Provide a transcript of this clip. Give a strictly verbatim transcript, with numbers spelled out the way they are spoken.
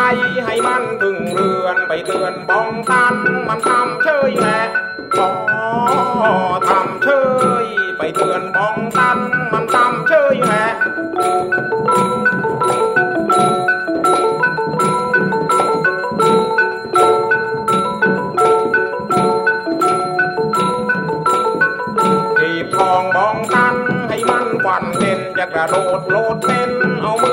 ให้มันถึงเรือนไปเตือนบ้องตันมันทำเฉยแหละอ๋อทำเฉยไปเตือนบ้องตันมันทำเฉยแหละทีบทองบ้องตันให้มันควันเด่นจะกระโดดโลดเต้นเอามือ